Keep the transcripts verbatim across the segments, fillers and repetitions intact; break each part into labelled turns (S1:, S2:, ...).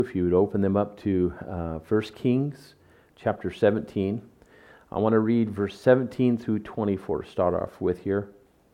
S1: If you would open them up to uh, First Kings chapter seventeen. I want to read verse seventeen through twenty-four to start off with here.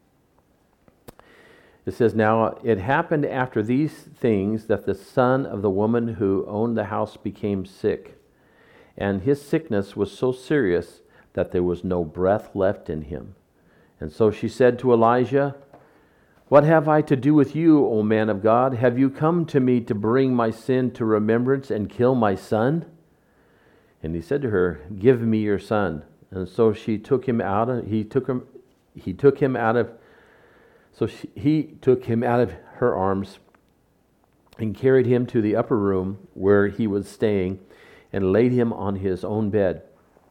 S1: It says, "Now it happened after these things that the son of the woman who owned the house became sick, and his sickness was so serious that there was no breath left in him. And so she said to Elijah, 'What have I to do with you, O man of God? Have you come to me to bring my sin to remembrance and kill my son?' And he said to her, 'Give me your son.' And so she took him out of, he took him, he took him out of, so she, he took him out of her arms and carried him to the upper room where he was staying and laid him on his own bed.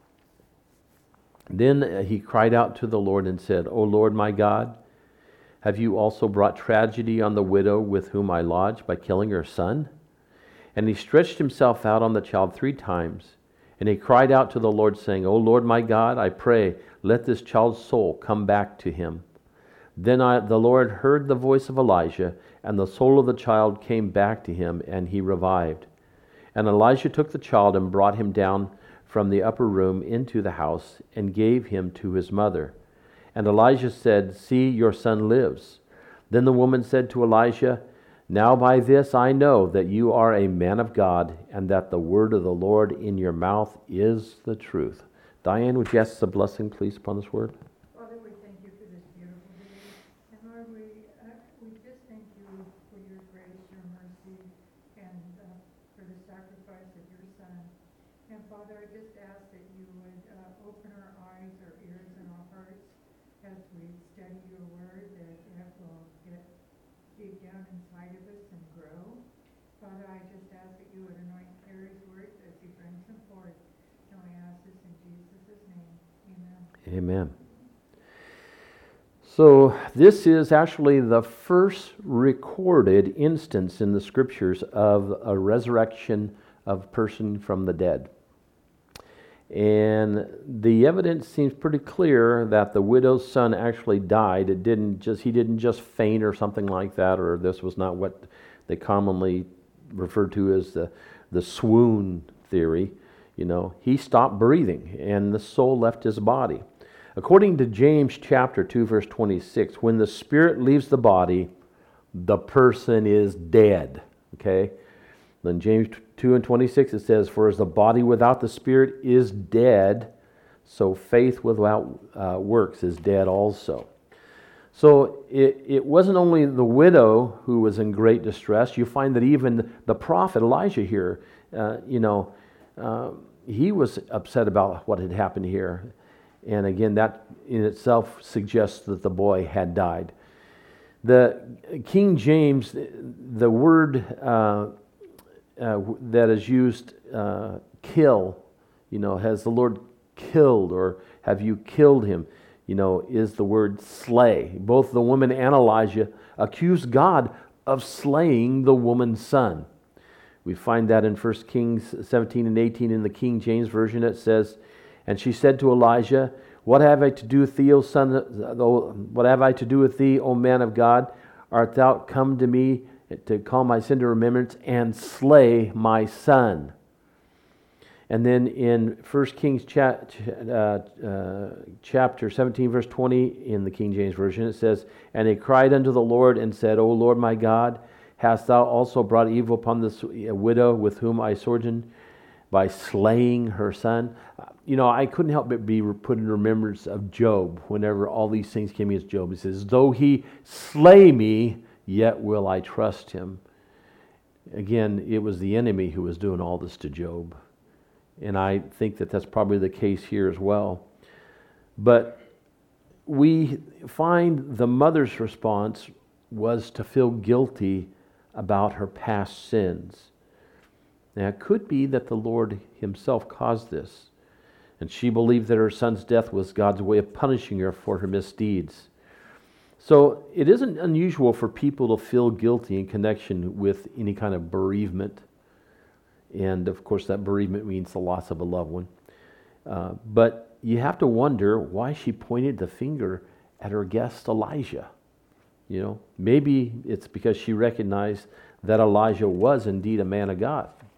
S1: Then he cried out to the Lord and said, 'O Lord my God, have you also brought tragedy on the widow with whom I lodged by killing her son?' And he stretched himself out on the child three times. And he cried out to the Lord, saying, 'O Lord my God, I pray, let this child's soul come back to him.' Then I, the Lord heard the voice of Elijah, and the soul of the child came back to him, and he revived. And Elijah took the child and brought him down from the upper room into the house, and gave him to his mother. And Elijah said, 'See, your son lives.' Then the woman said to Elijah, 'Now by this I know that you are a man of God, and that the word of the Lord in your mouth is the truth.'" Diane, would you ask a blessing, please, upon this word?
S2: Father, we thank you for this beautiful day. And Lord, we, uh, we just thank you for your grace, your mercy, and uh, for the sacrifice of your Son. And Father, I just ask that you would uh, open our eyes, our ears, and our hearts as we study your word, that it will get deep down inside of us and grow. Father, I just ask that you would anoint Terry's words as he brings them forth. And we ask this in Jesus' name. Amen.
S1: Amen. So this is actually the first recorded instance in the scriptures of a resurrection of a person from the dead. And the evidence seems pretty clear that the widow's son actually died. It didn't just he didn't just faint or something like that, or this was not what they commonly refer to as the the swoon theory. You know, he stopped breathing and the soul left his body. According to James chapter two, verse twenty-six, when the spirit leaves the body, the person is dead. Okay? Then James two and twenty-six, it says, "For as the body without the spirit is dead, so faith without uh, works is dead also." So it, it wasn't only the widow who was in great distress. You find that even the prophet Elijah here, uh, you know, uh, he was upset about what had happened here. And again, that in itself suggests that the boy had died. The King James, the word uh, uh, that is used, uh, kill, you know, has the Lord killed, or have you killed him, you know, is the word slay. Both the woman and Elijah accused God of slaying the woman's son. We find that in First Kings seventeen and eighteen in the King James Version. It says, "And she said to Elijah, 'What have I to do with thee, O son? What have I to do with thee, O man of God? Art thou come to me to call my sin to remembrance and slay my son?'" And then in First Kings cha- uh, uh, chapter seventeen, verse twenty in the King James Version, it says, "And he cried unto the Lord and said, O Lord my God, hast thou also brought evil upon this widow with whom I sojourned by slaying her son?" You know, I couldn't help but be put in remembrance of Job whenever all these things came against Job. He says, "Though he slay me, yet will I trust him." Again, it was the enemy who was doing all this to Job. And I think that that's probably the case here as well. But we find the mother's response was to feel guilty about her past sins. Now, it could be that the Lord himself caused this, and she believed that her son's death was God's way of punishing her for her misdeeds. So it isn't unusual for people to feel guilty in connection with any kind of bereavement. And of course, that bereavement means the loss of a loved one. Uh, but you have to wonder why she pointed the finger at her guest Elijah. You know, maybe it's because she recognized that Elijah was indeed a man of God.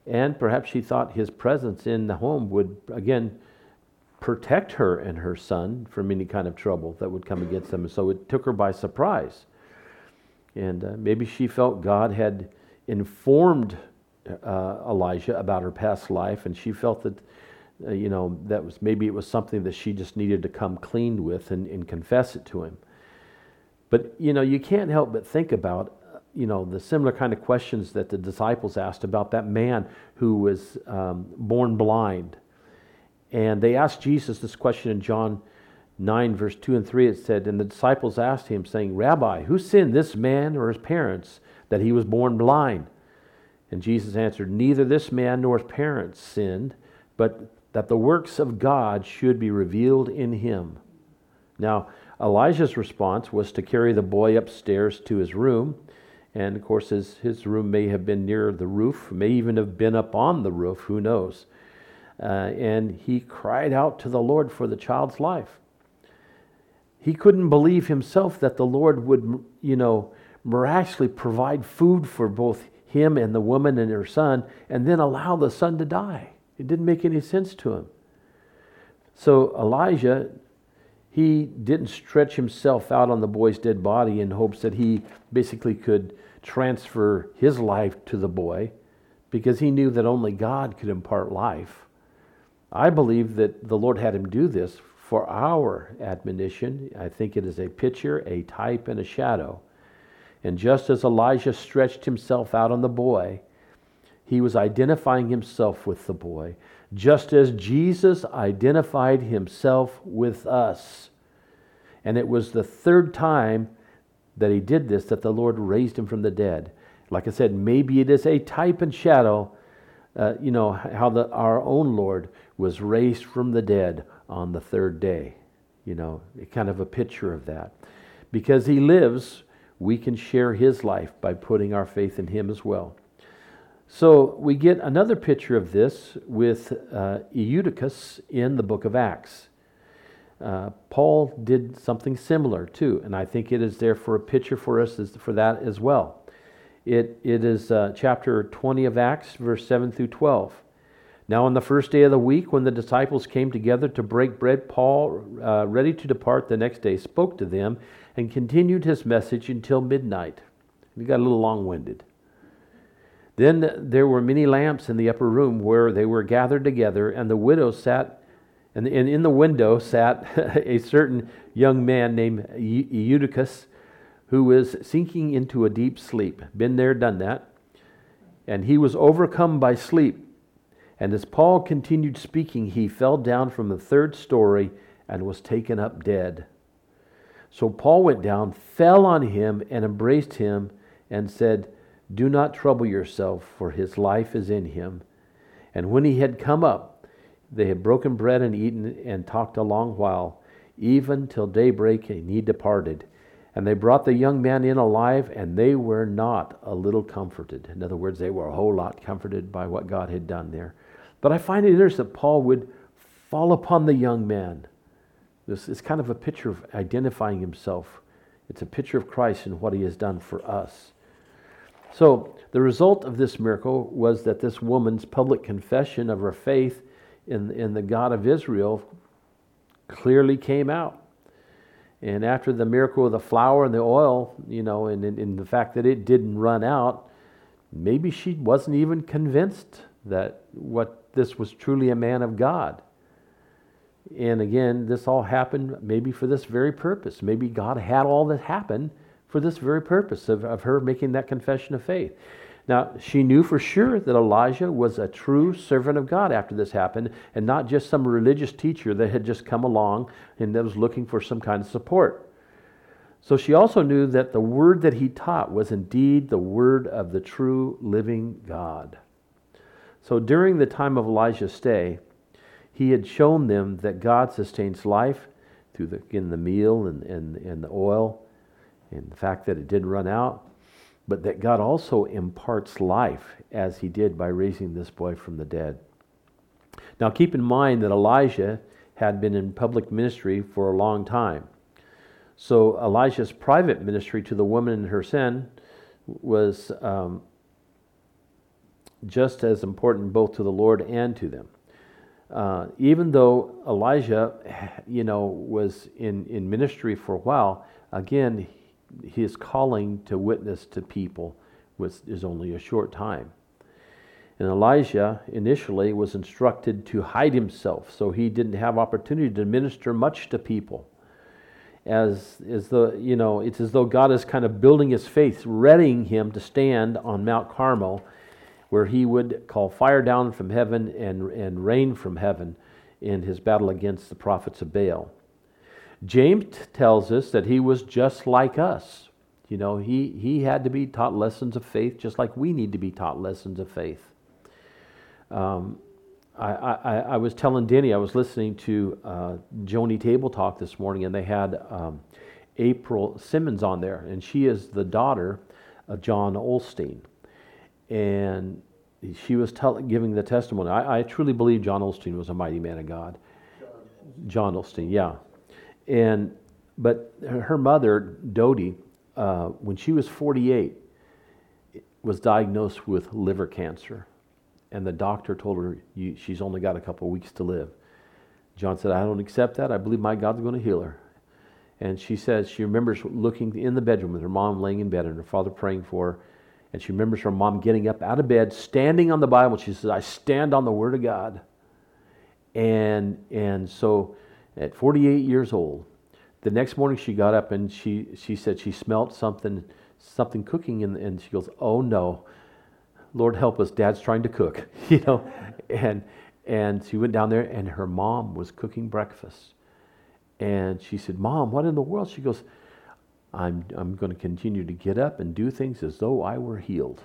S1: And perhaps she thought his presence in the home would, again, protect her and her son from any kind of trouble that would come against them. And so it took her by surprise. And uh, maybe she felt God had informed uh, Elijah about her past life, and she felt that, uh, you know, that was maybe it was something that she just needed to come clean with and, and confess it to him. But, you know, you can't help but think about, you know, the similar kind of questions that the disciples asked about that man who was um, born blind. And they asked Jesus this question in John nine, verse two and three. It said, and the disciples asked him, saying, Rabbi, who sinned, this man or his parents, that he was born blind? And Jesus answered, neither this man nor his parents sinned, but that the works of God should be revealed in him. Now, Elijah's response was to carry the boy upstairs to his room. And of course, his, his room may have been near the roof, may even have been up on the roof, who knows. Uh, and he cried out to the Lord for the child's life. He couldn't believe himself that the Lord would, you know, miraculously provide food for both him and the woman and her son, and then allow the son to die. It didn't make any sense to him. So Elijah, he didn't stretch himself out on the boy's dead body in hopes that he basically could transfer his life to the boy, because he knew that only God could impart life. I believe that the Lord had him do this for our admonition. I think it is a picture, a type, and a shadow. And just as Elijah stretched himself out on the boy, he was identifying himself with the boy, just as Jesus identified himself with us. And it was the third time that he did this that the Lord raised him from the dead. Like I said, maybe it is a type and shadow, uh, you know, how the, our own Lord was raised from the dead on the third day. You know, kind of a picture of that. Because he lives, we can share his life by putting our faith in him as well. So we get another picture of this with uh, Eutychus in the book of Acts. Uh, Paul did something similar too, and I think it is there for a picture for us as, for that as well. It It is uh, chapter twenty of Acts, verse seven through twelve. Now on the first day of the week, when the disciples came together to break bread, Paul, uh, ready to depart the next day, spoke to them and continued his message until midnight. He got a little long-winded. Then there were many lamps in the upper room where they were gathered together, and the widow sat, and in the window sat a certain young man named Eutychus, who was sinking into a deep sleep. Been there, done that. And he was overcome by sleep. And as Paul continued speaking, he fell down from the third story and was taken up dead. So Paul went down, fell on him, and embraced him, and said, do not trouble yourself, for his life is in him. And when he had come up, they had broken bread and eaten and talked a long while, even till daybreak, and he departed. And they brought the young man in alive, and they were not a little comforted. In other words, they were a whole lot comforted by what God had done there. But I find it interesting that Paul would fall upon the young man. This is kind of a picture of identifying himself. It's a picture of Christ and what he has done for us. So the result of this miracle was that this woman's public confession of her faith in, in the God of Israel clearly came out. And after the miracle of the flour and the oil, you know, and, and, and the fact that it didn't run out, maybe she wasn't even convinced that what this was truly a man of God. And again, this all happened maybe for this very purpose. Maybe God had all that happen for this very purpose of, of her making that confession of faith. Now, she knew for sure that Elijah was a true servant of God after this happened, and not just some religious teacher that had just come along and that was looking for some kind of support. So she also knew that the word that he taught was indeed the word of the true living God. So during the time of Elijah's stay, he had shown them that God sustains life through the, in the meal and, and, and the oil, and the fact that it didn't run out, but that God also imparts life as he did by raising this boy from the dead. Now keep in mind that Elijah had been in public ministry for a long time. So Elijah's private ministry to the woman and her sin was um, just as important both to the Lord and to them. Uh, even though Elijah, you know, was in, in ministry for a while, again, his calling to witness to people was is only a short time. And Elijah initially was instructed to hide himself, so he didn't have opportunity to minister much to people. As as the you know, it's as though God is kind of building his faith, readying him to stand on Mount Carmel, where he would call fire down from heaven and, and rain from heaven in his battle against the prophets of Baal. James t- tells us that he was just like us. You know, he, he had to be taught lessons of faith just like we need to be taught lessons of faith. Um, I, I, I was telling Denny, I was listening to uh, Joni Table Talk this morning, and they had um, April Simmons on there, and she is the daughter of John Osteen. And she was tell, giving the testimony. I, I truly believe John Osteen was a mighty man of God. John Osteen, yeah. And but her mother, Dodie, uh, when she was forty-eight, was diagnosed with liver cancer, and the doctor told her you, she's only got a couple of weeks to live. John said, "I don't accept that. I believe my God's going to heal her." And she says she remembers looking in the bedroom with her mom laying in bed and her father praying for her. And she remembers her mom getting up out of bed, standing on the Bible. She says, "I stand on the Word of God." And and so at forty-eight years old, the next morning she got up and she, she said she smelt something something cooking, and, and she goes, "Oh no, Lord help us, Dad's trying to cook." you know, and and she went down there and her mom was cooking breakfast. And she said, "Mom, what in the world?" She goes, I'm I'm going to continue to get up and do things as though I were healed."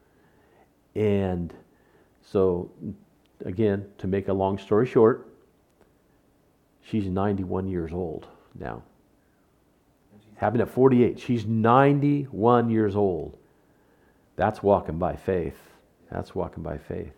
S1: And so, again, to make a long story short, she's ninety-one years old now. Happened at forty-eight. She's ninety-one years old. That's walking by faith. That's walking by faith.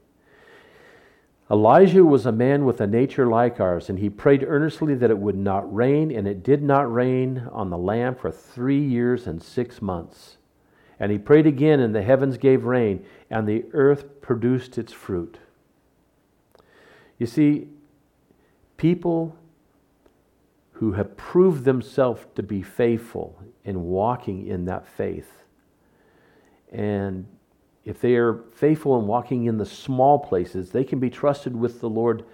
S1: Elijah was a man with a nature like ours, and he prayed earnestly that it would not rain, and it did not rain on the land for three years and six months. And he prayed again, and the heavens gave rain, and the earth produced its fruit. You see, people who have proved themselves to be faithful in walking in that faith, and if they are faithful in walking in the small places, they can be trusted with the Lord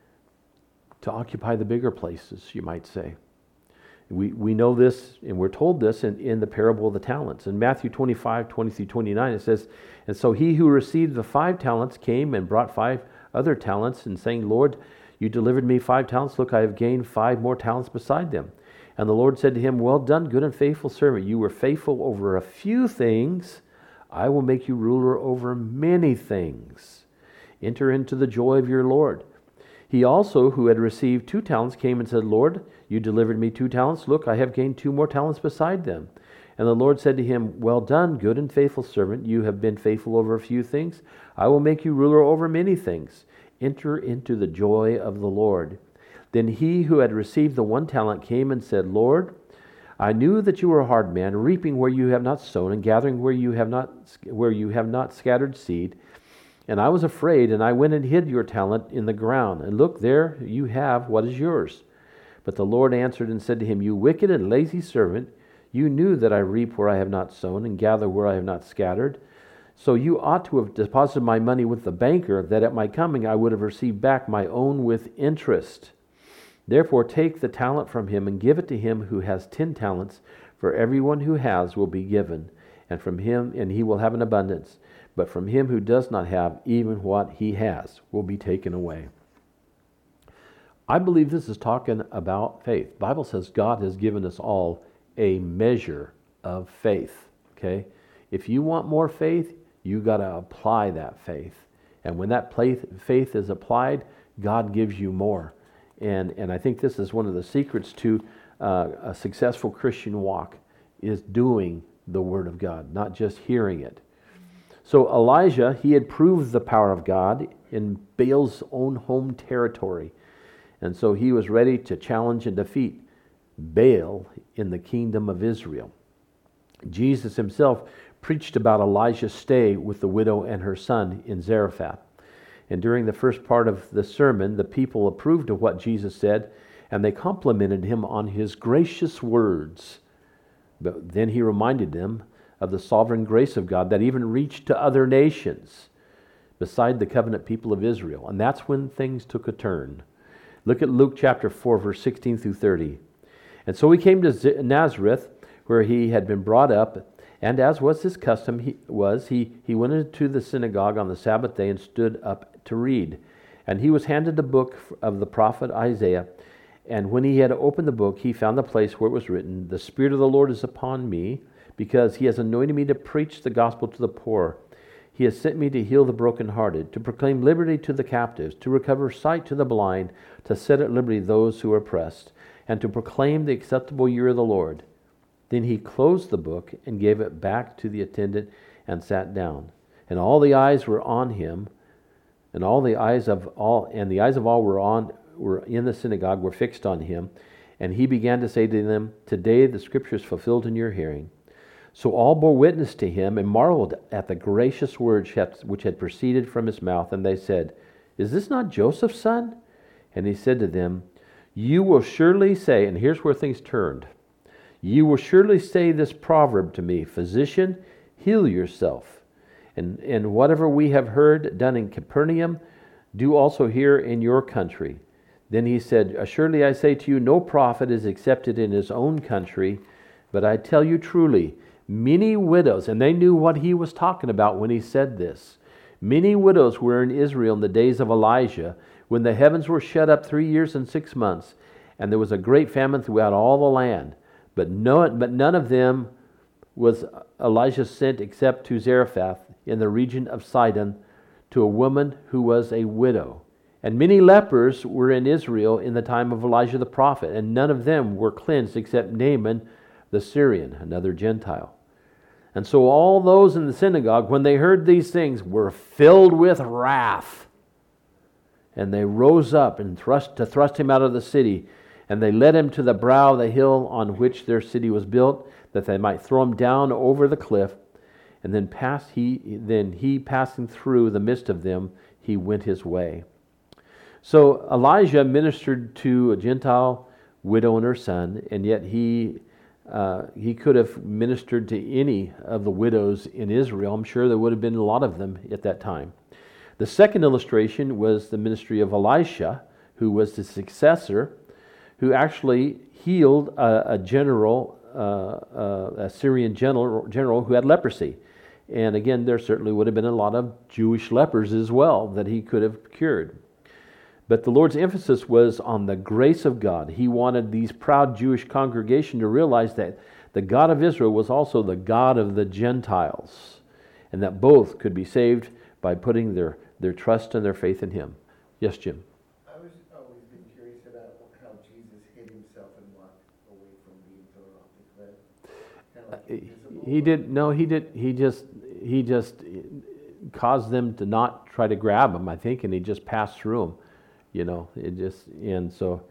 S1: to occupy the bigger places, you might say. We we know this, and we're told this in, in the parable of the talents. In Matthew twenty-five, twenty through twenty-nine, it says, "And so he who received the five talents came and brought five other talents, and saying, 'Lord, you delivered me five talents. Look, I have gained five more talents beside them.' And the Lord said to him, 'Well done, good and faithful servant. You were faithful over a few things. I will make you ruler over many things. Enter into the joy of your Lord.' He also, who had received two talents, came and said, 'Lord, you delivered me two talents. Look, I have gained two more talents beside them.' And the Lord said to him, 'Well done, good and faithful servant. You have been faithful over a few things. I will make you ruler over many things. Enter into the joy of the Lord.' Then he who had received the one talent came and said, 'Lord, I knew that you were a hard man, reaping where you have not sown, and gathering where you have not where you have not scattered seed. And I was afraid, and I went and hid your talent in the ground. And look, there you have what is yours.' But the Lord answered and said to him, 'You wicked and lazy servant, you knew that I reap where I have not sown, and gather where I have not scattered. So you ought to have deposited my money with the banker, that at my coming I would have received back my own with interest. Therefore take the talent from him and give it to him who has ten talents, for everyone who has will be given, and from him and he will have an abundance. But from him who does not have, even what he has will be taken away.'" I believe this is talking about faith. The Bible says God has given us all a measure of faith. Okay? If you want more faith, you got to apply that faith. And when that faith is applied, God gives you more. And and I think this is one of the secrets to uh, a successful Christian walk, is doing the Word of God, not just hearing it. So Elijah, he had proved the power of God in Baal's own home territory. And so he was ready to challenge and defeat Baal in the kingdom of Israel. Jesus himself preached about Elijah's stay with the widow and her son in Zarephath. And during the first part of the sermon, the people approved of what Jesus said, and they complimented him on his gracious words. But then he reminded them of the sovereign grace of God that even reached to other nations beside the covenant people of Israel. And that's when things took a turn. Look at Luke chapter four, verse sixteen through thirty. And so he came to Nazareth, where he had been brought up, and as was his custom he was, he, he went into the synagogue on the Sabbath day and stood up to read. And he was handed the book of the prophet Isaiah. And when he had opened the book, he found the place where it was written, "The Spirit of the Lord is upon me, because he has anointed me to preach the gospel to the poor. He has sent me to heal the brokenhearted, to proclaim liberty to the captives, to recover sight to the blind, to set at liberty those who are oppressed, and to proclaim the acceptable year of the Lord." Then he closed the book and gave it back to the attendant and sat down. And all the eyes were on him, and all the eyes of all and the eyes of all were on were in the synagogue were fixed on him. And he began to say to them, "Today the scripture is fulfilled in your hearing." So all bore witness to him and marveled at the gracious words which had proceeded from his mouth. And they said, "Is this not Joseph's son?" And he said to them, "You will surely say," and here's where things turned, "You will surely say this proverb to me, 'Physician, heal yourself. And, and whatever we have heard done in Capernaum, do also here in your country.' Then he said, 'Assuredly I say to you, no prophet is accepted in his own country. But I tell you truly, many widows,'" and they knew what he was talking about when he said this, "many widows were in Israel in the days of Elijah, when the heavens were shut up three years and six months, and there was a great famine throughout all the land. But no, but none of them was Elijah sent except to Zarephath in the region of Sidon, to a woman who was a widow. And many lepers were in Israel in the time of Elijah the prophet, and none of them were cleansed except Naaman the Syrian," another Gentile. "And so all those in the synagogue, when they heard these things, were filled with wrath. And they rose up and thrust to thrust him out of the city. And they led him to the brow of the hill on which their city was built, that they might throw him down over the cliff. And then pass he then he passing through the midst of them, he went his way." So Elijah ministered to a Gentile widow and her son, and yet he uh, he could have ministered to any of the widows in Israel. I'm sure there would have been a lot of them at that time. The second illustration was the ministry of Elisha, who was the successor, who actually healed a, a general, uh, uh, a Syrian general, general who had leprosy. And again, there certainly would have been a lot of Jewish lepers as well that he could have cured. But the Lord's emphasis was on the grace of God. He wanted these proud Jewish congregation to realize that the God of Israel was also the God of the Gentiles, and that both could be saved by putting their, their trust and their faith in Him. Yes, Jim?
S3: I was always been curious about how Jesus hid himself and walked away from being thrown off the cliff. Kind of like invisible.
S1: He did, no, he did, he just, he just caused them to not try to grab him, I think, and he just passed through them. You know, it just, and so,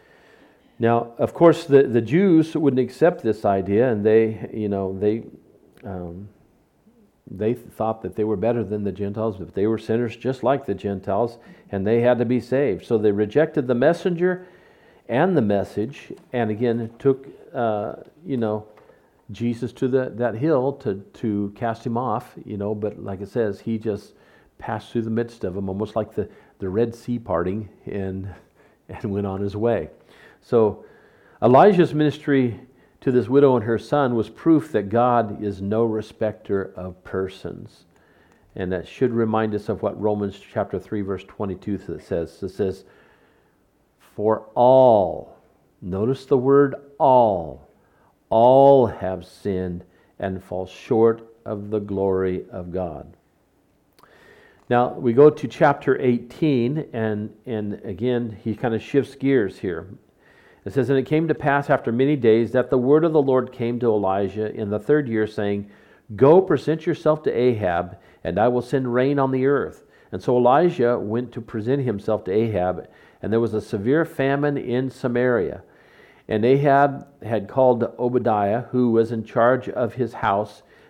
S1: now, of course, the, the Jews wouldn't accept this idea, and they, you know, they, um, they thought that they were better than the Gentiles, but they were sinners just like the Gentiles, and they had to be saved. So they rejected the messenger and the message, and again, took, uh, you know, Jesus to the, that hill to, to cast him off, you know, but like it says, he just passed through the midst of them, almost like the, the Red Sea parting, and and went on his way. So Elijah's ministry to this widow and her son was proof that God is no respecter of persons. And that should remind us of what Romans chapter three, verse twenty-two says. It says, "For all," notice the word all, "all have sinned and fall short of the glory of God." Now, we go to chapter eighteen, and, and again, he kind of shifts gears here. It says, "And it came to pass after many days that the word of the Lord came to Elijah in the third year, saying, Go, present yourself to Ahab, and I will send rain on the earth. And so Elijah went to present himself to Ahab, and there was a severe famine in Samaria. And Ahab had called Obadiah, who was in charge of his house,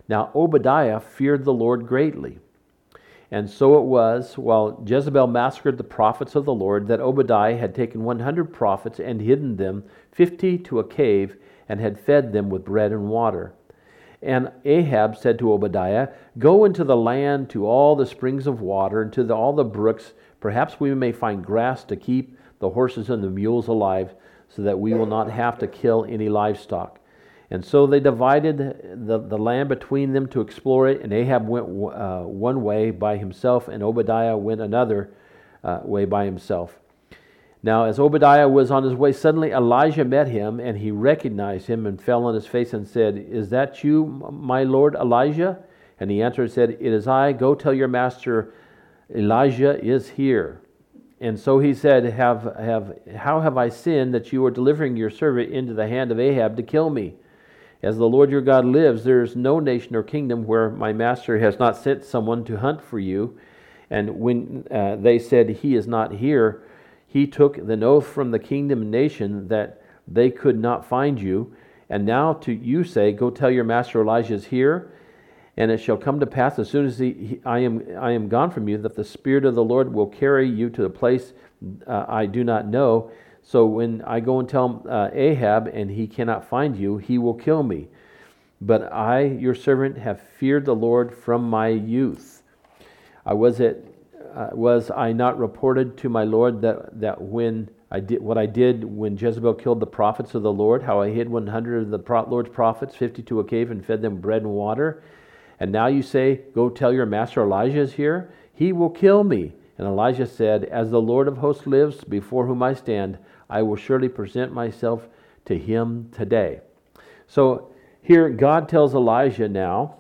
S1: Now Obadiah feared the Lord greatly. And so it was, while Jezebel massacred the prophets of the Lord, that Obadiah had taken one hundred prophets and hidden them, fifty to a cave, and had fed them with bread and water. And Ahab said to Obadiah, "Go into the land to all the springs of water, and to the, all the brooks. Perhaps we may find grass to keep the horses and the mules alive, so that we will not have to kill any livestock." And so they divided the, the land between them to explore it, and Ahab went uh, one way by himself, and Obadiah went another uh, way by himself. Now, as Obadiah was on his way, suddenly Elijah met him, and he recognized him and fell on his face and said, "Is that you, my lord Elijah?" And he answered and said, "It is I. Go tell your master Elijah is here." And so he said, have, have, "How have I sinned that you are delivering your servant into the hand of Ahab to kill me? As the Lord your God lives, there is no nation or kingdom where my master has not sent someone to hunt for you." And when uh, they said, "He is not here," he took an oath from the kingdom and nation that they could not find you. And now to you say, "Go tell your master Elijah is here. And it shall come to pass as soon as he, he, I am I am gone from you, that the Spirit of the Lord will carry you to a place uh, I do not know. So when I go and tell uh, Ahab, and he cannot find you, he will kill me. But I, your servant, have feared the Lord from my youth. I was it uh, was I not reported to my Lord that that when I did what I did when Jezebel killed the prophets of the Lord, how I hid one hundred of the pro- Lord's prophets, fifty to a cave, and fed them bread and water? And now you say, "Go tell your master Elijah is here. He will kill me." And Elijah said, "As the Lord of hosts lives, before whom I stand, I will surely present myself to him today." So here God tells Elijah now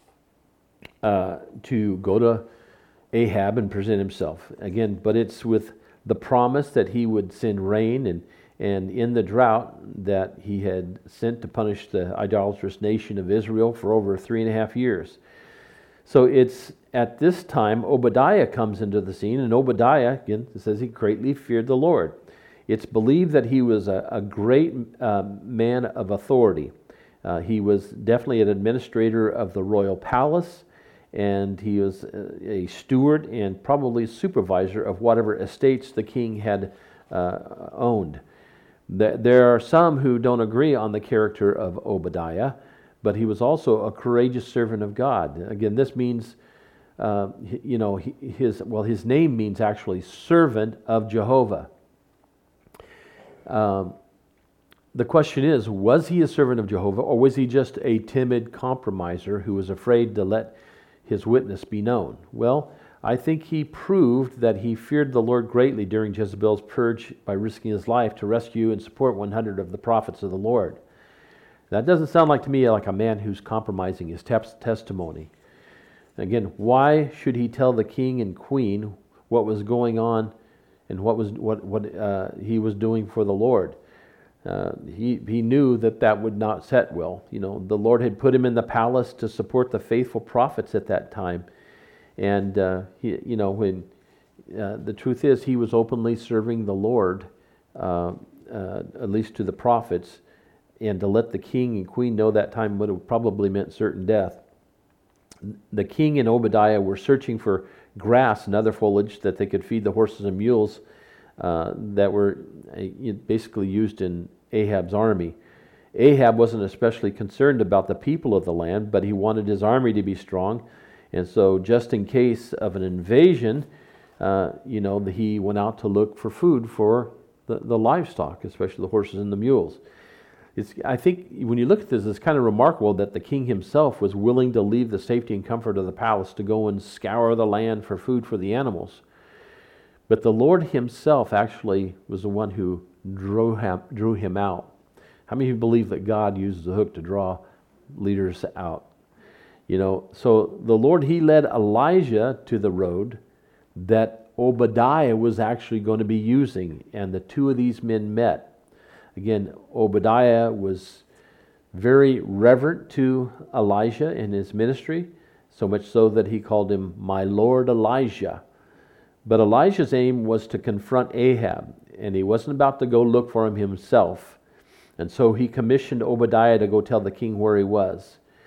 S1: uh, to go to Ahab and present himself. Again, but it's with the promise that he would send rain, and, and in the drought that he had sent to punish the idolatrous nation of Israel for over three and a half years. So it's at this time Obadiah comes into the scene, and Obadiah, again, it says he greatly feared the Lord. It's believed that he was a, a great uh, man of authority. Uh, he was definitely an administrator of the royal palace, and he was a steward and probably supervisor of whatever estates the king had uh, owned. There are some who don't agree on the character of Obadiah, but he was also a courageous servant of God. Again, this means, uh, you know, his well, his name means actually servant of Jehovah. Um, the question is, was he a servant of Jehovah, or was he just a timid compromiser who was afraid to let his witness be known? Well, I think he proved that he feared the Lord greatly during Jezebel's purge by risking his life to rescue and support one hundred of the prophets of the Lord. That doesn't sound like to me like a man who's compromising his testimony. Again, why should he tell the king and queen what was going on and what was what what uh, he was doing for the Lord? Uh, he he knew that that would not set well. You know, the Lord had put him in the palace to support the faithful prophets at that time, and uh, he, you know, when uh, the truth is, he was openly serving the Lord, uh, uh, at least to the prophets, and to let the king and queen know that time would have probably meant certain death. The king and Obadiah were searching for grass and other foliage that they could feed the horses and mules uh, that were uh, basically used in Ahab's army. Ahab wasn't especially concerned about the people of the land, but he wanted his army to be strong. And so just in case of an invasion, uh, you know, he went out to look for food for the, the livestock, especially the horses and the mules. It's, I think when you look at this, it's kind of remarkable that the king himself was willing to leave the safety and comfort of the palace to go and scour the land for food for the animals. But the Lord himself actually was the one who drew him, drew him out. How many of you believe that God uses a hook to draw leaders out? You know, so the Lord, he led Elijah to the road that Obadiah was actually going to be using, and the two of these men met. Again, Obadiah was very reverent to Elijah in his ministry, so much so that he called him my Lord Elijah. But Elijah's aim was to confront Ahab, and he wasn't about to go look for him himself. And so he commissioned Obadiah to go tell the king where he was.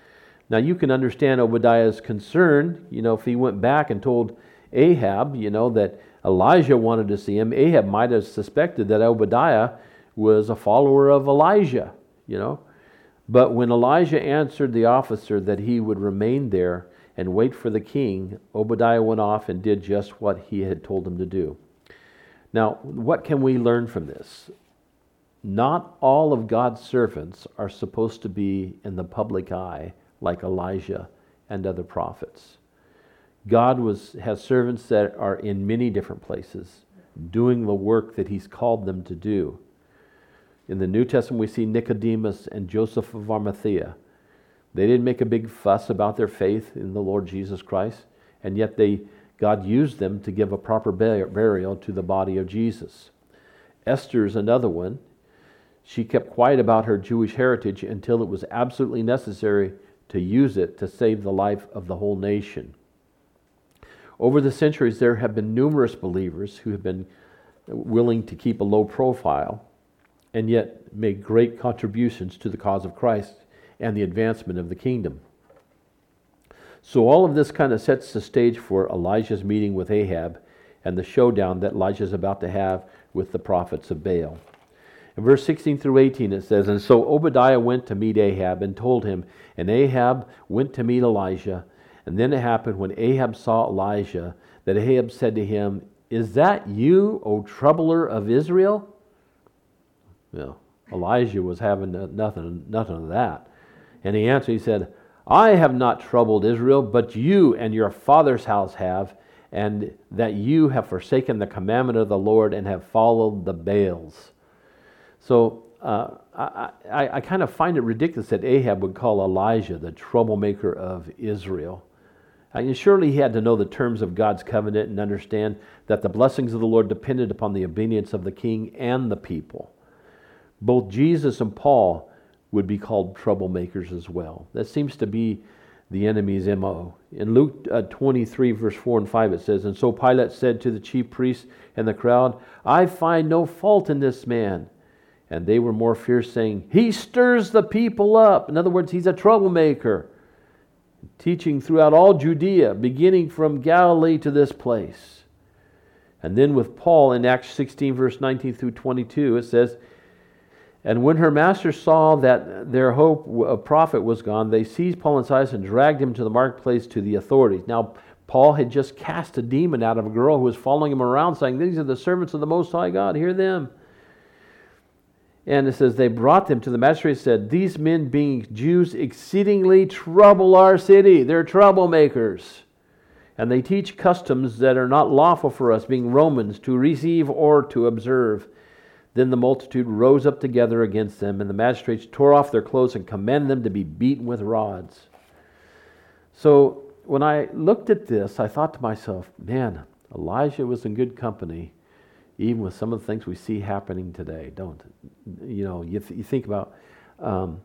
S1: Now you can understand Obadiah's concern, you know, if he went back and told Ahab, you know, that Elijah wanted to see him, Ahab might have suspected that Obadiah was a follower of Elijah, you know. But when Elijah answered the officer that he would remain there and wait for the king, Obadiah went off and did just what he had told him to do. Now, what can we learn from this? Not all of God's servants are supposed to be in the public eye like Elijah and other prophets. God was, has servants that are in many different places, doing the work that he's called them to do. In the New Testament, we see Nicodemus and Joseph of Arimathea. They didn't make a big fuss about their faith in the Lord Jesus Christ, and yet they, God used them to give a proper burial to the body of Jesus. Esther's another one. She kept quiet about her Jewish heritage until it was absolutely necessary to use it to save the life of the whole nation. Over the centuries, there have been numerous believers who have been willing to keep a low profile and yet made great contributions to the cause of Christ and the advancement of the kingdom. So all of this kind of sets the stage for Elijah's meeting with Ahab and the showdown that Elijah is about to have with the prophets of Baal. In verse sixteen through eighteen it says, "And so Obadiah went to meet Ahab and told him, and Ahab went to meet Elijah. And then it happened when Ahab saw Elijah that Ahab said to him, 'Is that you, O troubler of Israel?'" Well, Elijah was having nothing, nothing of that. And he answered, he said, "I have not troubled Israel, but you and your father's house have, and that you have forsaken the commandment of the Lord and have followed the Baals." So uh, I, I, I kind of find it ridiculous that Ahab would call Elijah the troublemaker of Israel. I mean, surely he had to know the terms of God's covenant and understand that the blessings of the Lord depended upon the obedience of the king and the people. Both Jesus and Paul would be called troublemakers as well. That seems to be the enemy's M O. In Luke uh, twenty-three, verse four and five, it says, "And so Pilate said to the chief priests and the crowd, 'I find no fault in this man.' And they were more fierce, saying, 'He stirs the people up.'" In other words, he's a troublemaker, teaching throughout all Judea, beginning from Galilee to this place. And then with Paul in Acts sixteen, verse nineteen through twenty-two, it says, "And when her masters saw that their hope of profit was gone, they seized Paul and Silas and dragged him to the marketplace to the authorities." Now, Paul had just cast a demon out of a girl who was following him around, saying, "These are the servants of the Most High God, hear them." And it says, they brought them to the magistrate and said, "These men, being Jews, exceedingly trouble our city." They're troublemakers. "And they teach customs that are not lawful for us, being Romans, to receive or to observe." Then the multitude rose up together against them, and the magistrates tore off their clothes and commanded them to be beaten with rods. So when I looked at this, I thought to myself, man, Elijah was in good company, even with some of the things we see happening today, don't it? You know, you, th- you think about, um,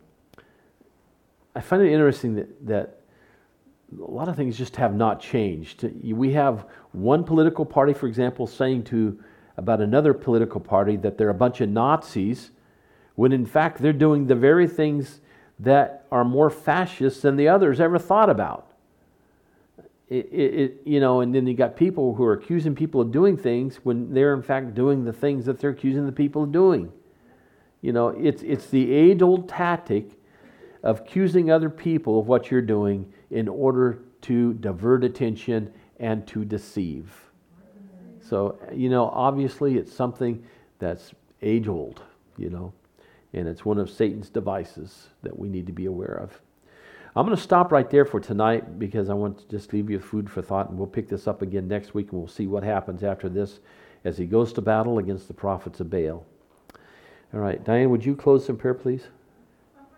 S1: I find it interesting that, that a lot of things just have not changed. We have one political party, for example, saying to about another political party that they're a bunch of Nazis, when in fact they're doing the very things that are more fascist than the others ever thought about. It, it, it, you know, and then you got people who are accusing people of doing things when they're in fact doing the things that they're accusing the people of doing. You know, it's it's the age-old tactic of accusing other people of what you're doing in order to divert attention and to deceive. So, you know, obviously it's something that's age-old, you know, and it's one of Satan's devices that we need to be aware of. I'm going to stop right there for tonight because I want to just leave you food for thought, and we'll pick this up again next week, and we'll see what happens after this as he goes to battle against the prophets of Baal. All right, Diane, would you close in prayer, please?